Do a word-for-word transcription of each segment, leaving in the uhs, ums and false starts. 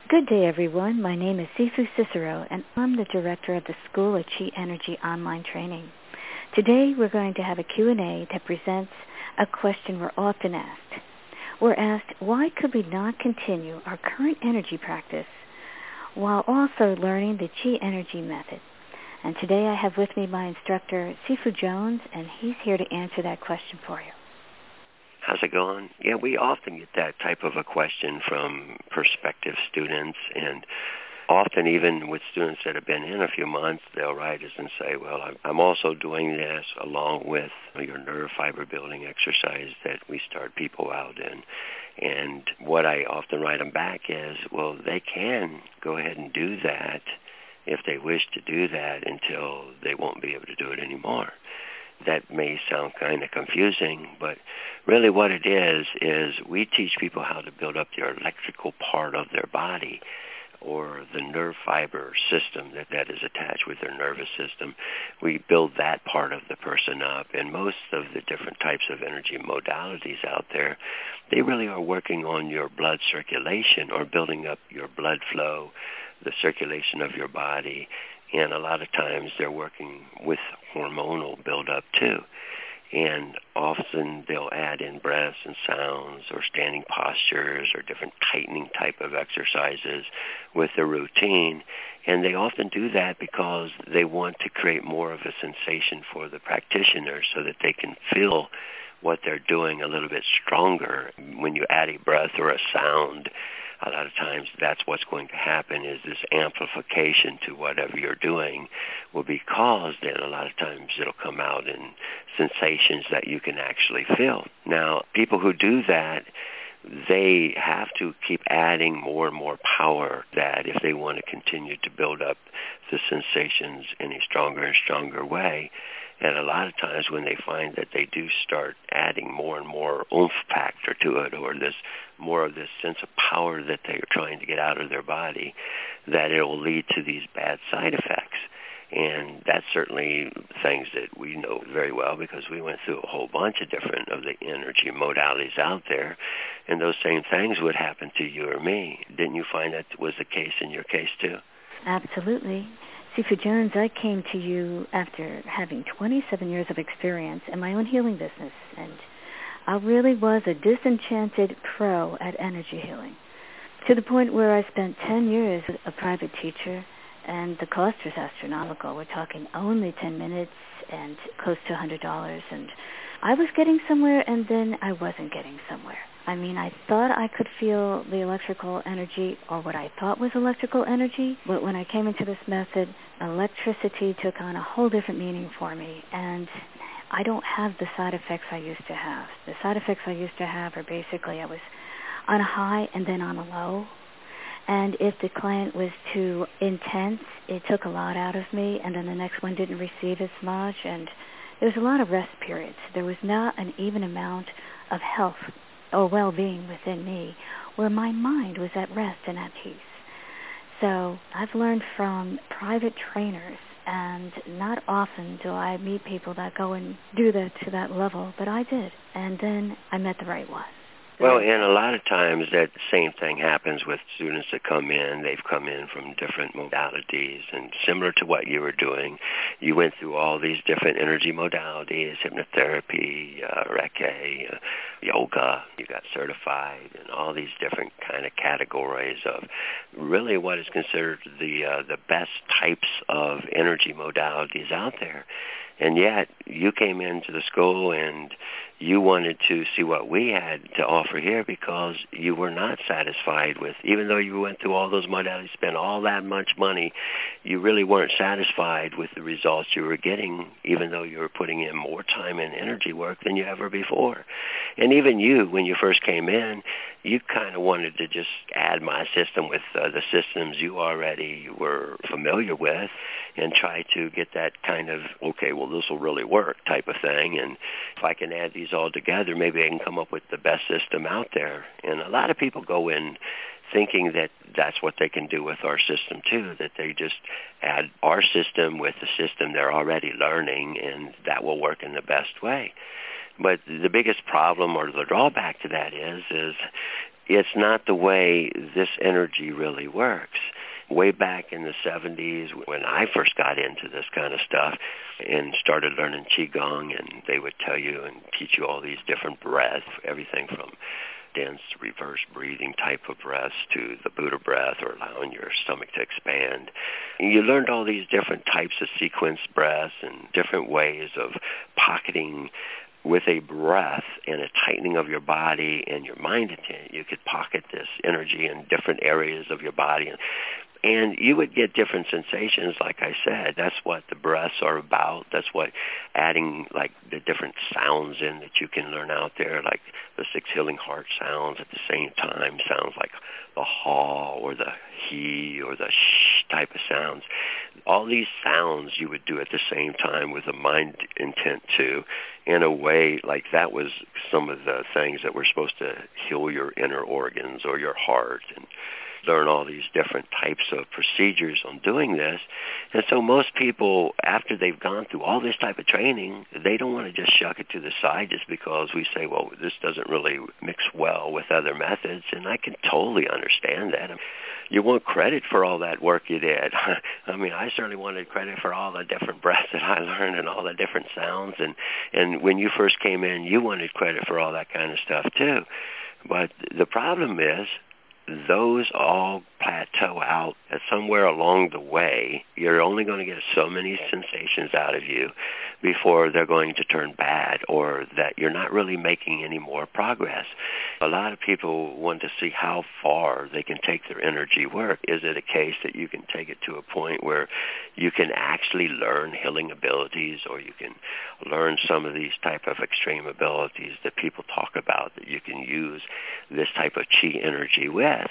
Good day, everyone. My name is Sifu Cicero, and I'm the director of the School of Chi Energy online training. Today, we're going to have a Q and A that presents a question we're often asked. We're asked, why could we not continue our current energy practice while also learning the Chi Energy method? And today, I have with me my instructor, Sifu Jones, and he's here to answer that question for you. How's it going? Yeah, we often get that type of a question from prospective students, and often even with students that have been in a few months, they'll write us and say, well, I'm also doing this along with your nerve fiber building exercise that we start people out in. And what I often write them back is, well, they can go ahead and do that if they wish to do that until they won't be able to do it anymore. That may sound kind of confusing, but really what it is, is we teach people how to build up the electrical part of their body, or the nerve fiber system that, that is attached with their nervous system. We build that part of the person up, and most of the different types of energy modalities out there, they really are working on your blood circulation or building up your blood flow, the circulation of your body, and a lot of times they're working with hormonal buildup too. And often they'll add in breaths and sounds or standing postures or different tightening type of exercises with their routine. And they often do that because they want to create more of a sensation for the practitioner so that they can feel what they're doing a little bit stronger. When you add a breath or a sound, a lot of times that's what's going to happen, is this amplification to whatever you're doing will be caused, and a lot of times it'll come out in sensations that you can actually feel. Now, people who do that, they have to keep adding more and more power that if they want to continue to build up the sensations in a stronger and stronger way. And a lot of times when they find that they do start adding more and more oomph factor to it, or this more of this sense of power that they're trying to get out of their body, that it will lead to these bad side effects. And that's certainly things that we know very well because we went through a whole bunch of different of the energy modalities out there, and those same things would happen to you or me. Didn't you find that was the case in your case too? Absolutely. Sifu Jones, I came to you after having twenty-seven years of experience in my own healing business, and I really was a disenchanted pro at energy healing, to the point where I spent ten years as a private teacher, and the cost was astronomical. We're talking only ten minutes and close to one hundred dollars, and I was getting somewhere, and then I wasn't getting somewhere. I mean, I thought I could feel the electrical energy, or what I thought was electrical energy, but when I came into this method, electricity took on a whole different meaning for me, and I don't have the side effects I used to have. The side effects I used to have are basically I was on a high and then on a low, and if the client was too intense, it took a lot out of me, and then the next one didn't receive as much, and there was a lot of rest periods. There was not an even amount of health or well-being within me where my mind was at rest and at peace. So I've learned from private trainers, and not often do I meet people that go and do that to that level, but I did, and then I met the right one. Well, and a lot of times that same thing happens with students that come in. They've come in from different modalities, and similar to what you were doing, you went through all these different energy modalities, hypnotherapy, uh, Reiki, uh, yoga. You got certified, and all these different kind of categories of really what is considered the uh, the best types of energy modalities out there. And yet, you came into the school and you wanted to see what we had to offer here because you were not satisfied with, even though you went through all those modalities, spent all that much money, you really weren't satisfied with the results you were getting, even though you were putting in more time and energy work than you ever before. And even you, when you first came in, you kind of wanted to just add my system with uh, the systems you already were familiar with and try to get that kind of, okay, well, this will really work type of thing. And if I can add these all together, maybe I can come up with the best system out there. And a lot of people go in thinking that that's what they can do with our system too, that they just add our system with the system they're already learning, and that will work in the best way. But the biggest problem or the drawback to that is, is it's not the way this energy really works. Way back in the seventies, when I first got into this kind of stuff and started learning Qigong, and they would tell you and teach you all these different breaths, everything from dense reverse breathing type of breaths to the Buddha breath, or allowing your stomach to expand. And you learned all these different types of sequence breaths and different ways of pocketing with a breath and a tightening of your body and your mind intent. You could pocket this energy in different areas of your body. And you would get different sensations, like I said. That's what the breaths are about. That's what adding, like, the different sounds in that you can learn out there, like the six healing heart sounds at the same time. Sounds like the ha or the he or the sh type of sounds. All these sounds you would do at the same time with a mind intent too, in a way like that was some of the things that were supposed to heal your inner organs or your heart, and learn all these different types of procedures on doing this. And so most people, after they've gone through all this type of training, they don't want to just shuck it to the side just because we say, well, this doesn't really mix well with other methods. And I can totally understand that. You want credit for all that work you did. I mean, I certainly wanted credit for all the different breaths that I learned and all the different sounds. And, and when you first came in, you wanted credit for all that kind of stuff too. But the problem is, those all plateau out, and somewhere along the way, you're only going to get so many sensations out of you before they're going to turn bad, or that you're not really making any more progress. A lot of people want to see how far they can take their energy work. Is it a case that you can take it to a point where you can actually learn healing abilities, or you can learn some of these type of extreme abilities that people talk about that you can use this type of chi energy with?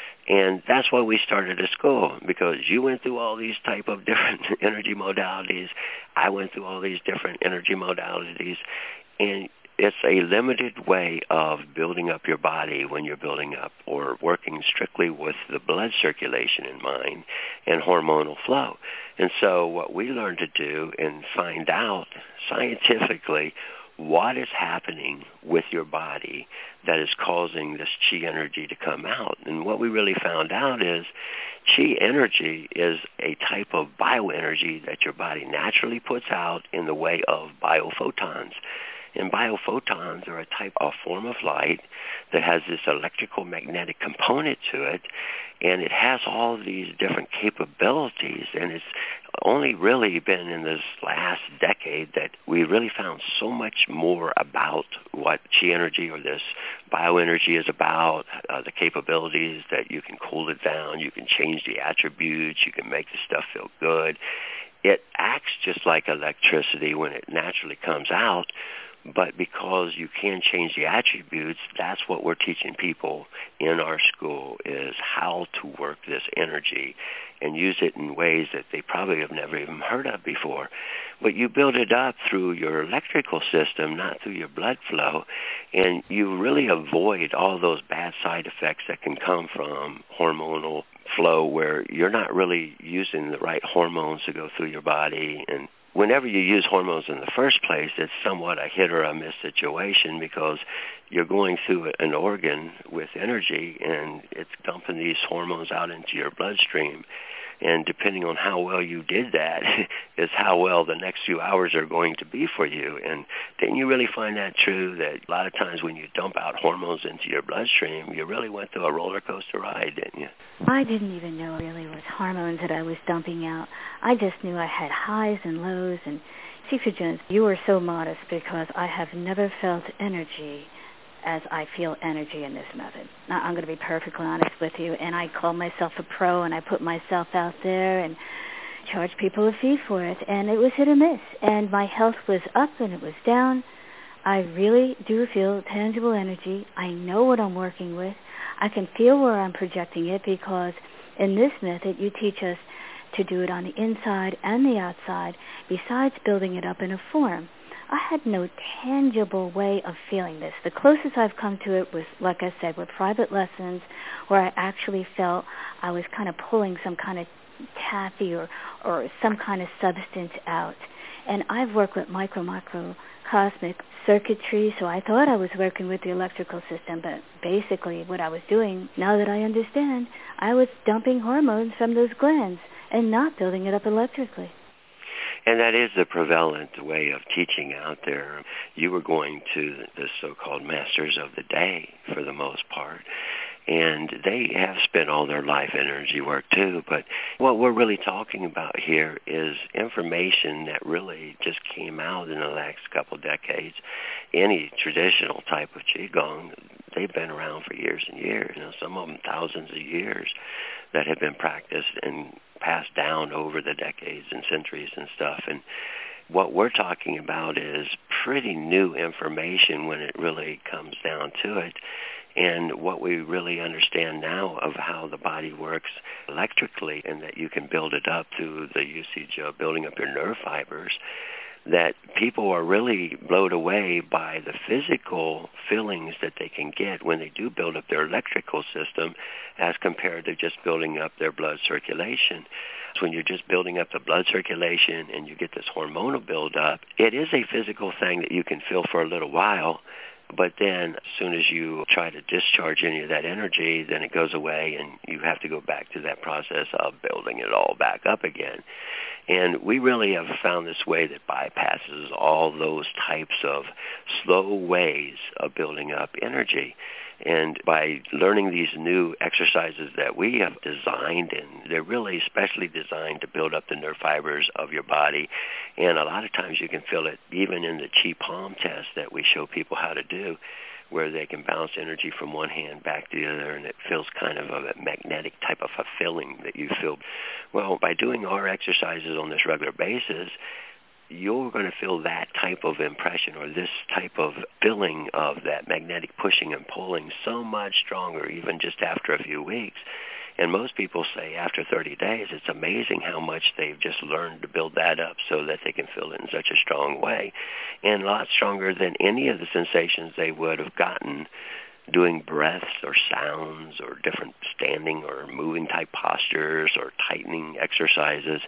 And that's why we started a school, because you went through all these type of different energy modalities. I went through all these different energy modalities. And it's a limited way of building up your body when you're building up, or working strictly with the blood circulation in mind and hormonal flow. And so what we learned to do and find out scientifically what is happening with your body that is causing this chi energy to come out. And what we really found out is chi energy is a type of bioenergy that your body naturally puts out in the way of biophotons. And biophotons are a type of form of light that has this electrical magnetic component to it, and it has all these different capabilities. And it's only really been in this last decade that we really found so much more about what chi energy or this bioenergy is about, uh, the capabilities that you can cool it down, you can change the attributes, you can make the stuff feel good. It acts just like electricity when it naturally comes out. But because you can change the attributes, that's what we're teaching people in our school, is how to work this energy and use it in ways that they probably have never even heard of before. But you build it up through your electrical system, not through your blood flow, and you really avoid all those bad side effects that can come from hormonal flow, where you're not really using the right hormones to go through your body. And whenever you use hormones in the first place, it's somewhat a hit or a miss situation, because you're going through an organ with energy and it's dumping these hormones out into your bloodstream. And depending on how well you did that is how well the next few hours are going to be for you. And didn't you really find that true, that a lot of times when you dump out hormones into your bloodstream, you really went through a roller coaster ride, didn't you? I didn't even know it really was hormones that I was dumping out. I just knew I had highs and lows. And Sifu Jones, you were so modest, because I have never felt energy as I feel energy in this method. Now, I'm going to be perfectly honest with you, and I call myself a pro, and I put myself out there and charge people a fee for it, and it was hit or miss. And my health was up and it was down. I really do feel tangible energy. I know what I'm working with. I can feel where I'm projecting it, because in this method you teach us to do it on the inside and the outside, besides building it up in a form. I had no tangible way of feeling this. The closest I've come to it was, like I said, with private lessons, where I actually felt I was kind of pulling some kind of taffy or, or some kind of substance out. And I've worked with micro, microcosmic circuitry, so I thought I was working with the electrical system, but basically what I was doing, now that I understand, I was dumping hormones from those glands and not building it up electrically. And that is the prevalent way of teaching out there. You were going to the so-called masters of the day for the most part, and they have spent all their life energy work too. But what we're really talking about here is information that really just came out in the last couple decades. Any traditional type of Qigong, they've been around for years and years, you know, some of them thousands of years that have been practiced and passed down over the decades and centuries and stuff. And what we're talking about is pretty new information when it really comes down to it. And what we really understand now of how the body works electrically, and that you can build it up through the usage of building up your nerve fibers, that people are really blown away by the physical feelings that they can get when they do build up their electrical system as compared to just building up their blood circulation. So when you're just building up the blood circulation and you get this hormonal buildup, it is a physical thing that you can feel for a little while, but then as soon as you try to discharge any of that energy, then it goes away and you have to go back to that process of building it all back up again. And we really have found this way that bypasses all those types of slow ways of building up energy. And by learning these new exercises that we have designed, and they're really specially designed to build up the nerve fibers of your body. And a lot of times you can feel it even in the Qi Palm test that we show people how to do, where they can bounce energy from one hand back to the other, and it feels kind of a magnetic type of a feeling that you feel. Well, by doing our exercises on this regular basis, you're going to feel that type of impression or this type of feeling of that magnetic pushing and pulling so much stronger even just after a few weeks. And most people say after thirty days, it's amazing how much they've just learned to build that up so that they can feel it in such a strong way, and a lot stronger than any of the sensations they would have gotten doing breaths or sounds or different standing or moving type postures or tightening exercises.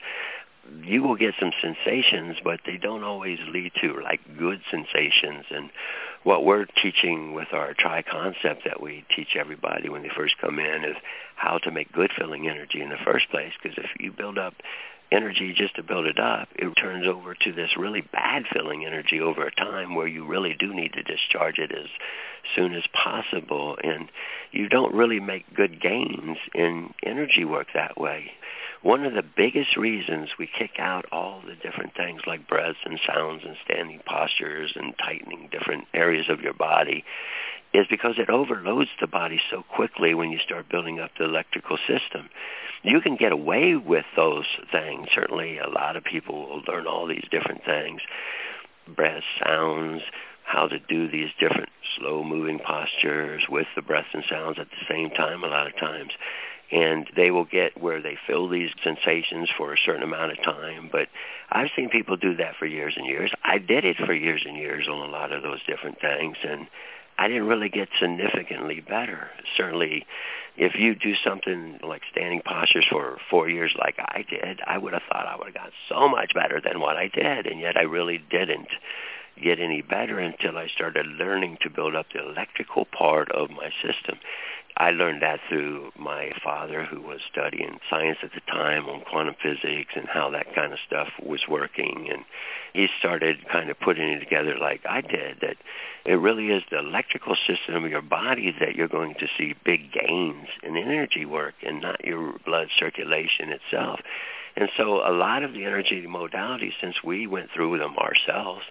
You will get some sensations, but they don't always lead to like good sensations. And what we're teaching with our tri-concept that we teach everybody when they first come in is how to make good feeling energy in the first place. Because if you build up energy just to build it up, it turns over to this really bad feeling energy over a time where you really do need to discharge it as soon as possible. And you don't really make good gains in energy work that way. One of the biggest reasons we kick out all the different things like breaths and sounds and standing postures and tightening different areas of your body is because it overloads the body so quickly when you start building up the electrical system. You can get away with those things. Certainly a lot of people will learn all these different things, breath sounds, how to do these different slow-moving postures with the breaths and sounds at the same time a lot of times. And they will get where they feel these sensations for a certain amount of time. But I've seen people do that for years and years. I did it for years and years on a lot of those different things, and I didn't really get significantly better. Certainly, if you do something like standing postures for four years like I did, I would have thought I would have gotten so much better than what I did, and yet I really didn't get any better until I started learning to build up the electrical part of my system. I learned that through my father, who was studying science at the time on quantum physics and how that kind of stuff was working. And he started kind of putting it together like I did, that it really is the electrical system of your body that you're going to see big gains in energy work and not your blood circulation itself. And so a lot of the energy modalities, since we went through them ourselves,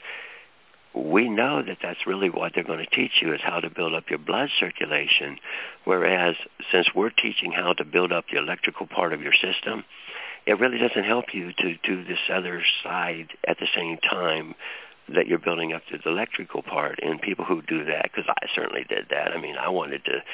we know that that's really what they're going to teach you, is how to build up your blood circulation. Whereas since we're teaching how to build up the electrical part of your system, it really doesn't help you to do this other side at the same time that you're building up the electrical part. And people who do that, because I certainly did that, I mean, I wanted to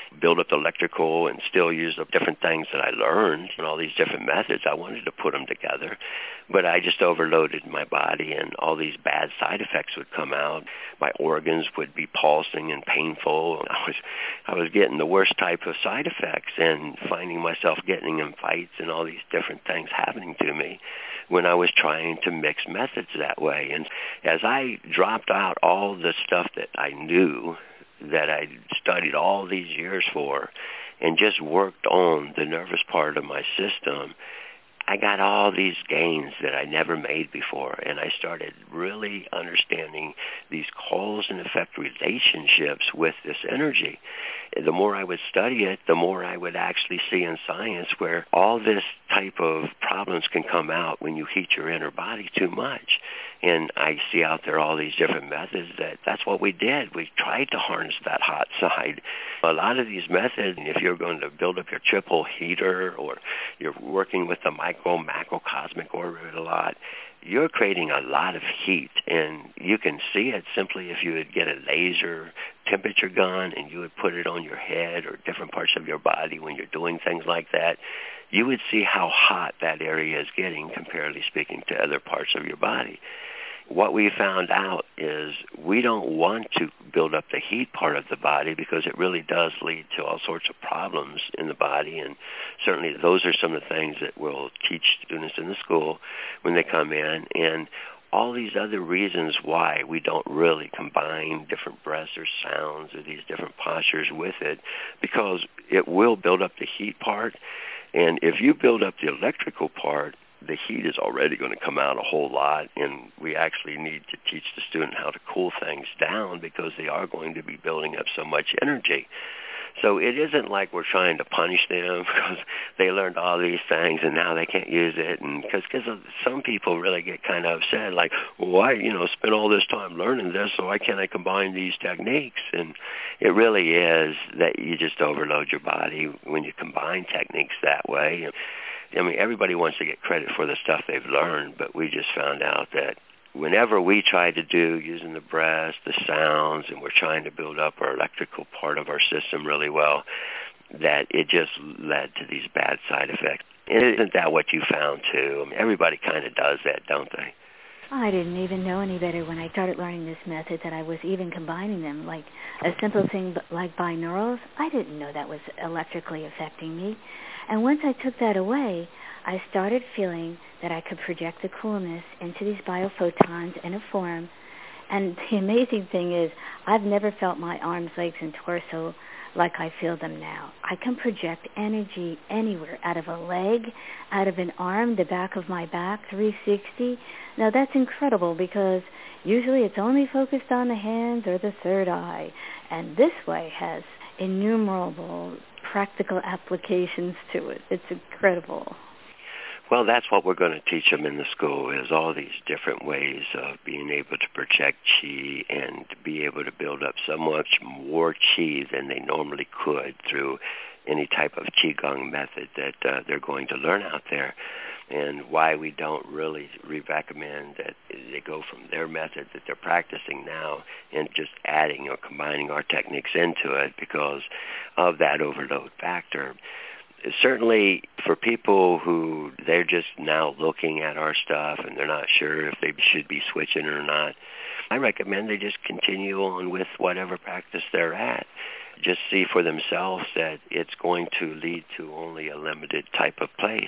build up the electrical and still use the different things that I learned and all these different methods. I wanted to put them together, but I just overloaded my body and all these bad side effects would come out. My organs would be pulsing and painful. I was, I was getting the worst type of side effects and finding myself getting in fights and all these different things happening to me when I was trying to mix methods that way. And as I dropped out all the stuff that I knew, that I studied all these years for, and just worked on the nervous part of my system, I got all these gains that I never made before, and I started really understanding these cause and effect relationships with this energy. The more I would study it, the more I would actually see in science where all this type of problems can come out when you heat your inner body too much. And I see out there all these different methods that that's what we did. We tried to harness that hot side. A lot of these methods, if you're going to build up your triple heater or you're working with the micro, macro, cosmic orbit a lot, you're creating a lot of heat. And you can see it simply if you would get a laser temperature gun and you would put it on your head or different parts of your body when you're doing things like that. You would see how hot that area is getting, comparatively speaking, to other parts of your body. What we found out is we don't want to build up the heat part of the body because it really does lead to all sorts of problems in the body. And certainly those are some of the things that we'll teach students in the school when they come in. And all these other reasons why we don't really combine different breaths or sounds or these different postures with it, because it will build up the heat part. And if you build up the electrical part, the heat is already going to come out a whole lot, and we actually need to teach the student how to cool things down because they are going to be building up so much energy. So it isn't like we're trying to punish them because they learned all these things and now they can't use it. And because some people really get kind of upset, like, well, why, you know, spend all this time learning this, so why can't I combine these techniques? And it really is that you just overload your body when you combine techniques that way. I mean, everybody wants to get credit for the stuff they've learned, but we just found out that whenever we try to do using the breath, the sounds, and we're trying to build up our electrical part of our system really well, that it just led to these bad side effects. And isn't that what you found too? I mean, everybody kind of does that, don't they? I didn't even know any better when I started learning this method that I was even combining them. Like a simple thing like binaurals, I didn't know that was electrically affecting me. And once I took that away, I started feeling that I could project the coolness into these biophotons in a form. And the amazing thing is, I've never felt my arms, legs, and torso like I feel them now. I can project energy anywhere, out of a leg, out of an arm, the back of my back, three sixty. Now that's incredible because usually it's only focused on the hands or the third eye. And this way has innumerable practical applications to it. It's incredible. Well, that's what we're going to teach them in the school, is all these different ways of being able to project chi and to be able to build up so much more chi than they normally could through any type of qigong method that uh, they're going to learn out there, and why we don't really recommend that they go from their method that they're practicing now and just adding or combining our techniques into it because of that overload factor. Certainly for people who they're just now looking at our stuff and they're not sure if they should be switching or not, I recommend they just continue on with whatever practice they're at. Just see for themselves that it's going to lead to only a limited type of place.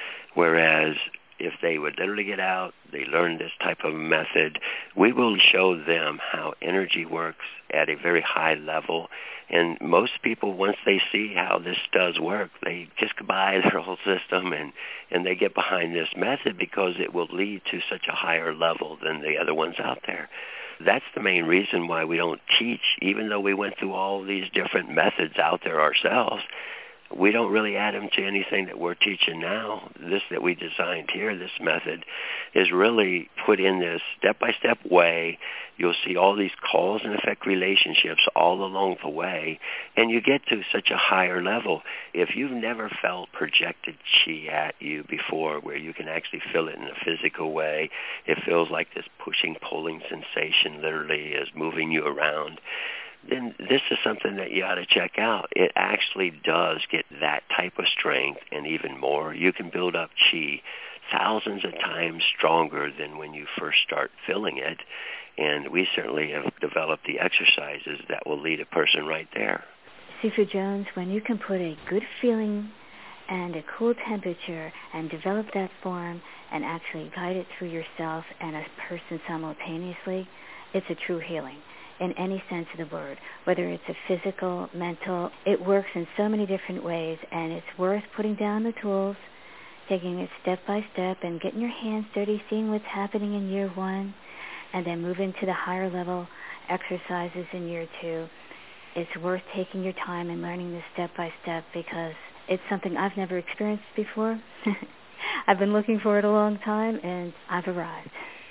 Whereas if they would literally get out, they learn this type of method, we will show them how energy works at a very high level. And most people, once they see how this does work, they just buy their whole system and, and they get behind this method because it will lead to such a higher level than the other ones out there. That's the main reason why we don't teach, even though we went through all these different methods out there ourselves. We don't really add them to anything that we're teaching now. This that we designed here, this method, is really put in this step-by-step way. You'll see all these cause and effect relationships all along the way, and you get to such a higher level. If you've never felt projected chi at you before, where you can actually feel it in a physical way, it feels like this pushing, pulling sensation literally is moving you around. then this is something that you ought to check out. It actually does get that type of strength and even more. You can build up chi thousands of times stronger than when you first start feeling it. And we certainly have developed the exercises that will lead a person right there. Sifu Jones, when you can put a good feeling and a cool temperature and develop that form and actually guide it through yourself and a person simultaneously, it's a true healing in any sense of the word, whether it's a physical, mental. It works in so many different ways, and it's worth putting down the tools, taking it step by step and getting your hands dirty, seeing what's happening in year one, and then move into the higher level exercises in year two. It's worth taking your time and learning this step by step because it's something I've never experienced before. I've been looking for it a long time, and I've arrived.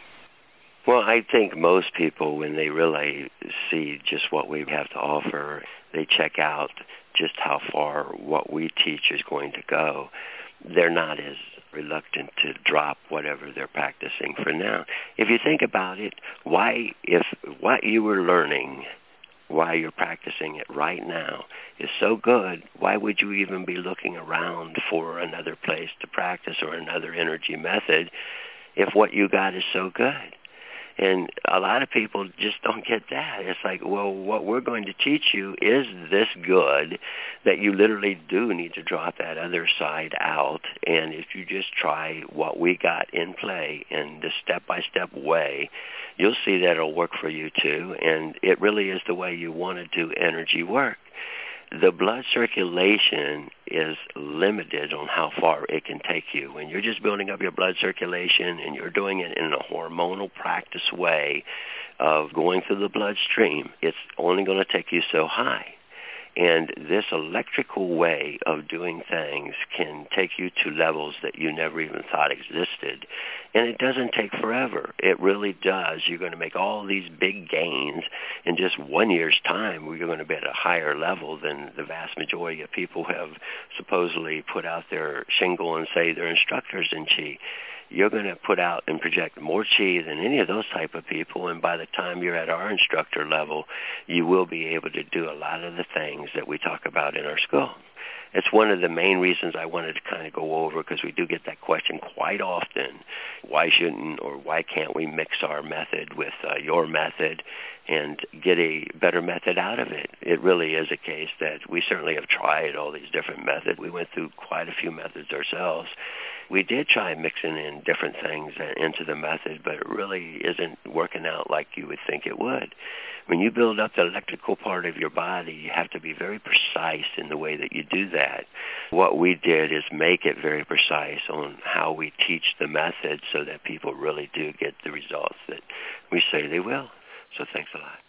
Well, I think most people, when they really see just what we have to offer, they check out just how far what we teach is going to go. They're not as reluctant to drop whatever they're practicing for now. If you think about it, why, if what you were learning while you're practicing it right now is so good, why would you even be looking around for another place to practice or another energy method if what you got is so good? And a lot of people just don't get that. It's like, well, what we're going to teach you is this good that you literally do need to drop that other side out. And if you just try what we got in play in this step-by-step way, you'll see that it'll work for you too. And it really is the way you want to do energy work. The blood circulation is limited on how far it can take you. When you're just building up your blood circulation and you're doing it in a hormonal practice way of going through the bloodstream, it's only going to take you so high. And this electrical way of doing things can take you to levels that you never even thought existed. And it doesn't take forever. It really does. You're going to make all these big gains in just one year's time where you're going to be at a higher level than the vast majority of people have supposedly put out their shingle and say they're instructors in Qi. You're going to put out and project more Qi than any of those type of people, and by the time you're at our instructor level, you will be able to do a lot of the things that we talk about in our school. It's one of the main reasons I wanted to kind of go over, because we do get that question quite often. Why shouldn't or why can't we mix our method with uh, your method and get a better method out of it? It really is a case that we certainly have tried all these different methods. We went through quite a few methods ourselves. We did try mixing in different things into the method, but it really isn't working out like you would think it would. When you build up the electrical part of your body, you have to be very precise in the way that you do that. What we did is make it very precise on how we teach the method so that people really do get the results that we say they will. So thanks a lot.